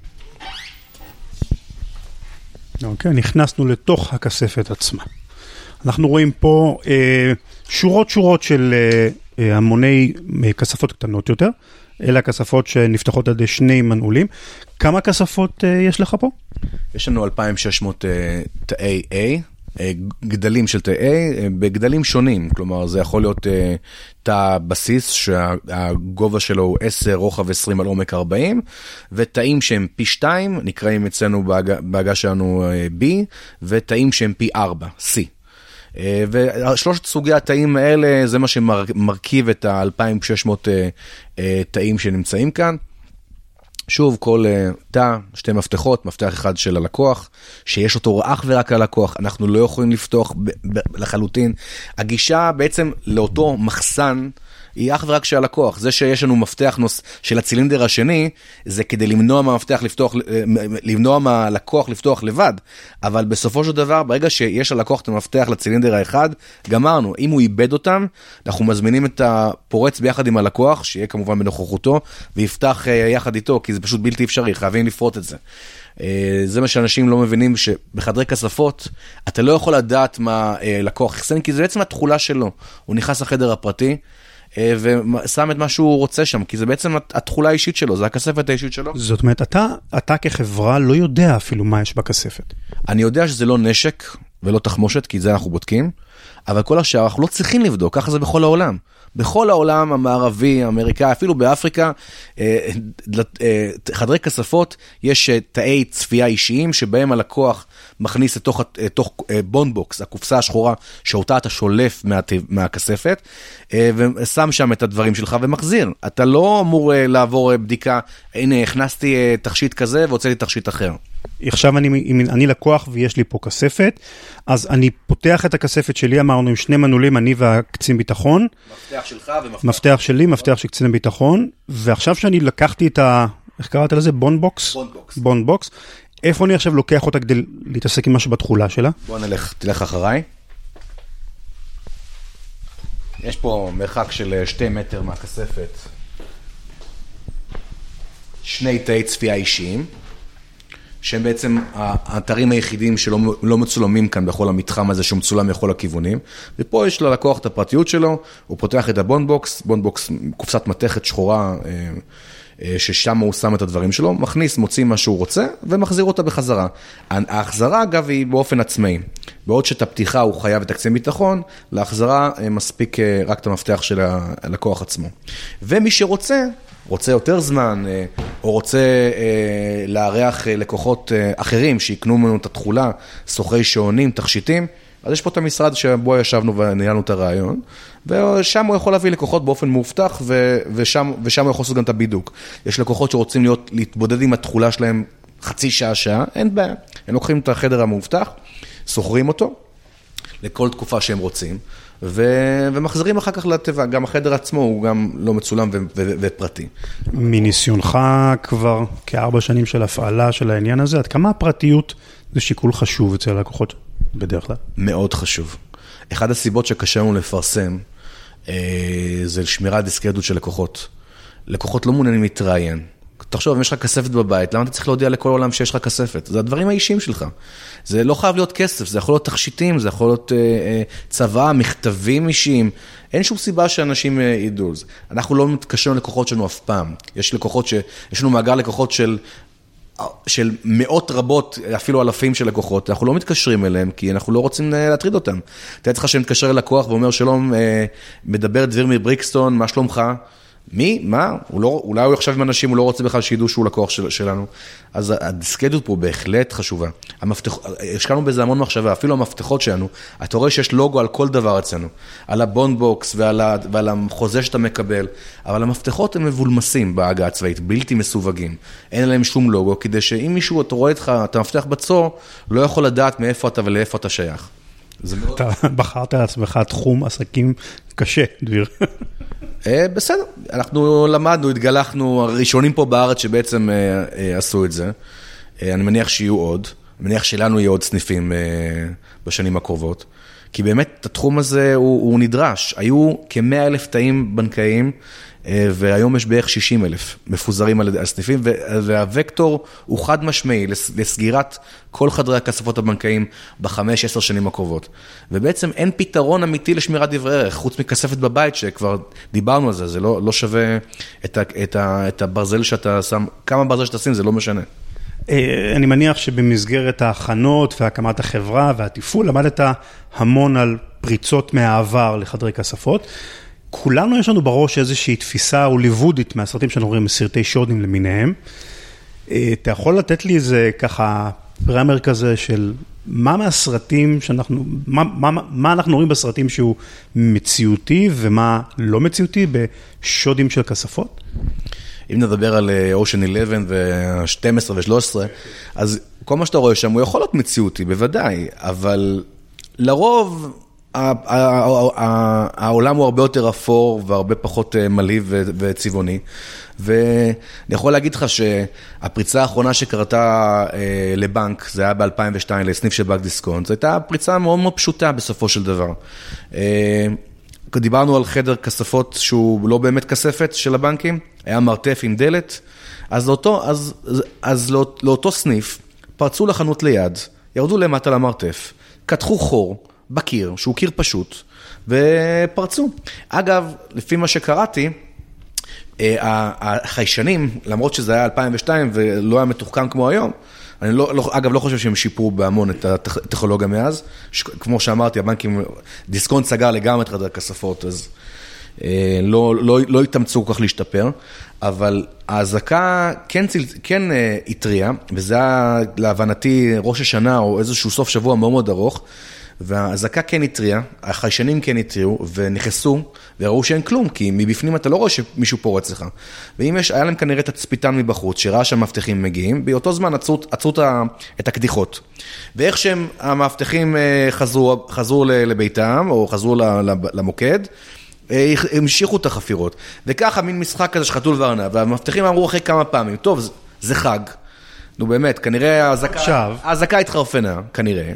אוקיי, נכנסנו לתוך הכספת עצמה. אנחנו רואים פה אה, שורות שורות של אה, המוני אה, כספות קטנות יותר, אלה הכספות שנפתחות עד שני מנעולים. כמה כספות אה, יש לך פה? יש לנו אלפיים ושש מאות אה, תאי A, אה, גדלים של תאי A, אה, בגדלים שונים, כלומר זה יכול להיות אה, תא בסיס שהגובה שלו הוא עשר, רוחב עשרים על עומק ארבעים, ותאים שהם פי שתיים, נקראים אצלנו בהגה שלנו אה, B, ותאים שהם פי ארבע, C. ושלושת סוגי התאים האלה, זה מה שמרכיב את ה-אלפיים ושש מאות תאים שנמצאים כאן. שוב, כל תא, שתי מפתחות, מפתח אחד של הלקוח, שיש אותו אך ורק הלקוח, אנחנו לא יכולים לפתוח לחלוטין. הגישה בעצם לאותו מחסן, היא אך ורק של הלקוח. זה שיש לנו מפתח נוס של הצילינדר השני, זה כדי למנוע מהמפתח לפתוח, למנוע מהלקוח לפתוח לבד. אבל בסופו של דבר, ברגע שיש ללקוח את המפתח לצילינדר האחד, גמרנו. אם הוא איבד אותם, אנחנו מזמינים את הפורץ ביחד עם הלקוח, שיהיה כמובן בנוכחותו, ויפתח יחד איתו, כי זה פשוט בלתי אפשרי, חייבים לפרוט את זה. זה מה שאנשים לא מבינים, שבחדרי כספות, אתה לא יכול לדעת מה לקוח יחסן, כי זה בעצם התחולה שלו. הוא נכנס לחדר הפרטי, ושם את מה שהוא רוצה שם, כי זה בעצם התחולה האישית שלו, זה הכספת האישית שלו. זאת אומרת, אתה, אתה כחברה לא יודע אפילו מה יש בכספת. אני יודע שזה לא נשק ולא תחמושת, כי זה אנחנו בודקים, אבל כל השאר אנחנו לא צריכים לבדוק, ככה זה בכל העולם. בכל העולם המערבי, האמריקאי, אפילו באפריקה, חדרי כספות, יש תאי צפייה אישיים, שבהם הלקוח מכניס לתוך בונדבוקס, הקופסה השחורה, שאותה אתה שולף מהכספת, ושם שם את הדברים שלך ומחזיר. אתה לא אמור לעבור בדיקה, הנה, הכנסתי תכשיט כזה, והוצאתי תכשיט אחר. עכשיו אני, אני לקוח ויש לי פה כספת, אז אני פותח את הכספת שלי, אמרנו עם שני מנעולים, אני והקצין ביטחון. מפתח שלך ומפתח. מפתח שלי, מפתח של קצין ביטחון, ועכשיו שאני לקחתי את ה... איך קראת לזה? בונדבוקס? בונדבוקס. בונדבוקס. איפה אני עכשיו לוקח אותה כדי להתעסק עם משהו בתחולה שלה? בוא נלך, תלך אחריי. יש פה מרחק של שתי מטר מהכספת. שני תאי צפייה אישיים. שהם בעצם האתרים היחידים שלא לא מצולמים כאן בכל המתחם הזה, שהוא מצולם מכל הכיוונים. ופה יש ללקוח את הפרטיות שלו, הוא פותח את הבונדבוקס, בונדבוקס, קופסת מתכת שחורה, ששם הוא שם את הדברים שלו, מכניס, מוציא מה שהוא רוצה, ומחזיר אותה בחזרה. ההחזרה, אגב, היא באופן עצמאי. בעוד שאת הפתיחה הוא חייב את הקצין ביטחון, להחזרה מספיק רק את המפתח של הלקוח עצמו. ומי שרוצה, רוצה יותר זמן, או רוצה לארח לקוחות אחרים שיקנו ממנו את התחולה, סוחרי שעונים, תכשיטים, אז יש פה את המשרד שבו ישבנו וניהלנו את הרעיון, ושם הוא יכול להביא לקוחות באופן מובטח, ושם, ושם הוא יכול לעשות גם את הבידוק. יש לקוחות שרוצים להיות, להתבודד עם התחולה שלהם חצי שעה, שעה, אין בעיה. הם לוקחים את החדר המובטח, סוחרים אותו, לכל תקופה שהם רוצים, ו- ומחזירים אחר כך לטבע. גם החדר עצמו הוא גם לא מצולם ו- ו- ופרטי. מניסיונך כבר כארבע שנים של הפעלה של העניין הזה, עד כמה הפרטיות זה שיקול חשוב אצל הלקוחות בדרך כלל? מאוד חשוב. אחד הסיבות שקשה לנו לפרסם, אה, זה שמירה דיסקרטיות של לקוחות. לקוחות לא מעוניינים להתראיין. תחשוב, אם יש לך כספת בבית, למה אתה צריך להודיע לכל העולם שיש לך כספת? זה הדברים האישיים שלך. זה לא חייב להיות כסף, זה יכול להיות תכשיטים, זה יכול להיות אה, אה, צבא, מכתבים אישיים. אין שום סיבה שאנשים אה, ידעו. אנחנו לא מתקשרים לקוחות שלנו אף פעם. יש לקוחות ש... יש לנו מאגר לקוחות של... של מאות רבות, אפילו אלפים של לקוחות, אנחנו לא מתקשרים אליהם, כי אנחנו לא רוצים להטריד אותם. אתה יודע לך שמתקשר ללקוח ואומר, שלום, מדבר דביר מבריקסטון, מה שלומך? מי? מה? הוא לא, אולי הוא יחשב עם אנשים, הוא לא רוצה בכלל שידעו שהוא לקוח של, שלנו. אז הדיסקרטיות פה בהחלט חשובה. המפתח, השקענו בזה המון מחשבה, אפילו המפתחות שלנו, אתה רואה שיש לוגו על כל דבר אצלנו, על הבונדבוקס ועל, ה, ועל החוזה שאתה מקבל, אבל המפתחות הם מבולמסים בהגה הצבאית, בלתי מסווגים. אין להם שום לוגו, כדי שאם מישהו, אתה רואה לך, אתה מפתח בצור, לא יכול לדעת מאיפה אתה ולאיפה אתה שייך. אתה בחרת לעצמך תחום עסקים קשה, דביר. בסדר, אנחנו למדנו, התגלחנו, הראשונים פה בארץ שבעצם עשו את זה. אני מניח שיהיו עוד, אני מניח שלנו יהיו עוד סניפים בשנים הקרובות, כי באמת התחום הזה הוא, הוא נדרש. היו כ-מאה אלף תאים בנקאיים, והיום יש בערך שישים אלף מפוזרים על הסניפים, והווקטור הוא חד משמעי לסגירת כל חדרי הכספות הבנקאיים בחמש, עשר שנים הקרובות. ובעצם אין פתרון אמיתי לשמירת דברי ערך, חוץ מכספת בבית, שכבר דיברנו על זה, זה לא, לא שווה את, ה, את, ה, את הברזל שאתה שם, כמה ברזל שאתה שים, זה לא משנה. אני מניח שבמסגרת ההכנות והקמת החברה והטיפול, למדת המון על פריצות מהעבר לחדרי כספות. כולנו יש לנו בראש איזושהי תפיסה הוליוודית מהסרטים שאנחנו רואים, סרטי שודים למיניהם. אתה יכול לתת לי איזה ככה פרמר כזה של מה מהסרטים שאנחנו, מה, מה, מה אנחנו רואים בסרטים שהוא מציאותי ומה לא מציאותי בשודים של כספות? אם נדבר על אושן אחת עשרה ו-שתים עשרה ו-שלוש עשרה, אז כל מה שאתה רואה שם הוא יכול להיות מציאותי, בוודאי, אבל לרוב העולם הוא הרבה יותר אפור והרבה פחות מלהיב וצבעוני, ואני יכול להגיד לך שהפריצה האחרונה שקרתה לבנק, זה היה ב-אלפיים ושתיים לסניף של בנק דיסקונט, זו הייתה פריצה מאוד מאוד פשוטה בסופו של דבר. דיברנו על חדר כספות שהוא לא באמת כספת של הבנקים, היה מרתף עם דלת, אז לאותו, אז, אז לא, לאותו סניף פרצו לחנות ליד, ירדו למטה למרתף, קטחו חור בקיר, שהוא קיר פשוט, ופרצו. אגב, לפי מה שקראתי, החיישנים, למרות שזה היה אלפיים ושתיים ולא היה מתוחכם כמו היום, אני לא, לא, אגב, לא חושב שהם שיפרו בהמון את הטכנולוגיה מאז. כמו שאמרתי, הבנקים, דיסקונט סגר לגמרי את חדר כספות, אז אה, לא, לא, לא התאמצו כל כך להשתפר, אבל ההזקה כן, כן אה, התריעה, וזה היה להבנתי ראש השנה או איזשהו סוף שבוע מאוד מאוד ארוך, וההזקה כן התריעה, החיישנים כן התריעו, ונכנסו, וראו שאין כלום, כי מבפנים אתה לא רואה שמישהו פורץ לך. ואם יש, היה להם כנראה את הצפיתן מבחוץ, שראה שהמאבטחים מגיעים, באותו זמן עצרו, עצרו את הקדיחות. ואיך שהם, המאבטחים חזרו, חזרו לביתם, או חזרו למוקד, המשיכו את החפירות. וככה מין משחק כזה שחתול וארנב, והמאבטחים אמרו אחרי כמה פעמים, טוב, זה חג. נו באמת, כנראה ההזקה התחרפנה, כנראה,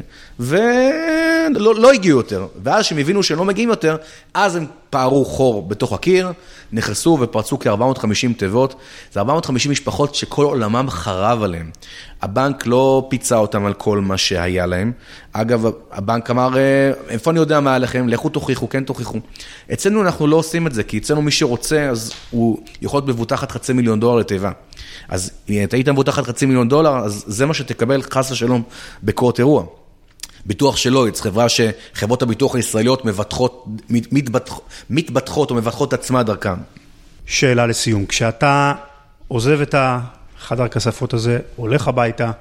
ולא לא הגיעו יותר. ואז שהם הבינו שהם לא מגיעים יותר, אז הם פערו חור בתוך הקיר, נכנסו ופרצו כ-ארבע מאות וחמישים תיבות. זה ארבע מאות וחמישים משפחות שכל עולמם חרב עליהם. הבנק לא פיצה אותם על כל מה שהיה להם. אגב, הבנק אמר, איפה אני יודע מה היה לכם? לכו תוכיחו, כן תוכיחו. אצלנו אנחנו לא עושים את זה, כי אצלנו מי שרוצה, אז הוא יכול להיות מבוטחת חצי מיליון דולר לתיבה. אז אם אתה היית מבוטחת חצי מיליון דולר, אז זה מה שתקבל חס ושלום בקרות אירוע. ביטוח שלא, זו חברה שחברות הביטוח הישראליות מבטחות, מתבטחות, מתבטחות או מבטחות עצמה דרכם. שאלה לסיום, כשאתה עוזב את החדר כספות הזה, הולך הביתה,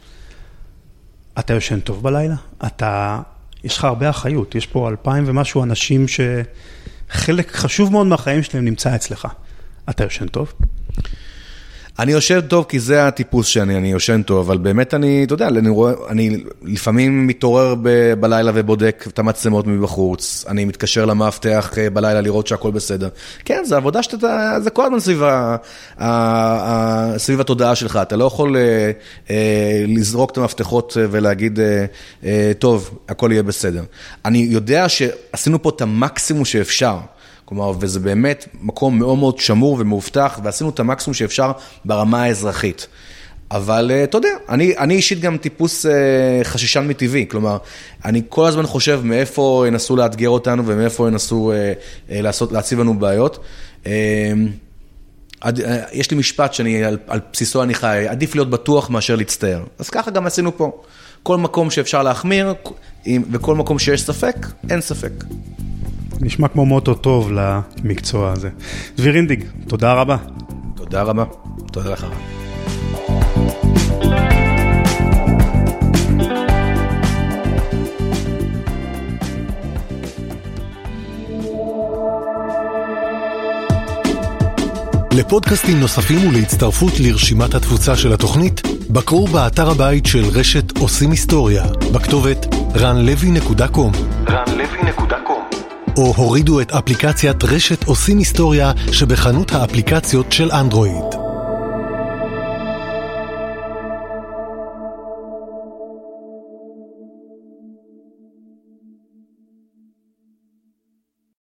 אתה יושן טוב בלילה? אתה, יש לך הרבה אחריות, יש פה אלפיים ומשהו אנשים שחלק חשוב מאוד מהחיים שלהם נמצא אצלך. אתה יושן טוב? אני יושן טוב כי זה הטיפוס שאני, אני יושן טוב, אבל באמת אני, אתה יודע, אני, רואה, אני לפעמים מתעורר ב, בלילה ובודק את המצלמות מבחוץ, אני מתקשר למאבטח בלילה לראות שהכל בסדר. כן, זה עבודה שאתה, זה כל הזמן סביב, ה, ה, ה, סביב התודעה שלך, אתה לא יכול אה, אה, לזרוק את המאבטחות ולהגיד, אה, אה, טוב, הכל יהיה בסדר. אני יודע שעשינו פה את המקסימום שאפשר, כלומר, וזה באמת מקום מאוד מאוד שמור ומאובטח, ועשינו את המקסימום שאפשר ברמה האזרחית. אבל אתה יודע, אני, אני אישית גם טיפוס חשישן מטבעי, כלומר, אני כל הזמן חושב מאיפה ינסו לאתגר אותנו, ומאיפה ינסו לעשות, להציב לנו בעיות. יש לי משפט שאני, על, על בסיסו אני חי, עדיף להיות בטוח מאשר להצטער. אז ככה גם עשינו פה. כל מקום שאפשר להחמיר, וכל מקום שיש ספק, אין ספק. נשמע כמו מוטו טוב למקצוע הזה. דביר רינדיג, תודה רבה. תודה רבה. תודה לך. לפודקאסטים נוספים ולהצטרפות לרשימת התפוצה של התוכנית, בקרו באתר הבית של רשת עושים היסטוריה, בכתובת רן לוי נקודה קום. רן לוי נקודה קום. או הורידו את אפליקציית רשת עושים היסטוריה שבחנות האפליקציות של אנדרואיד.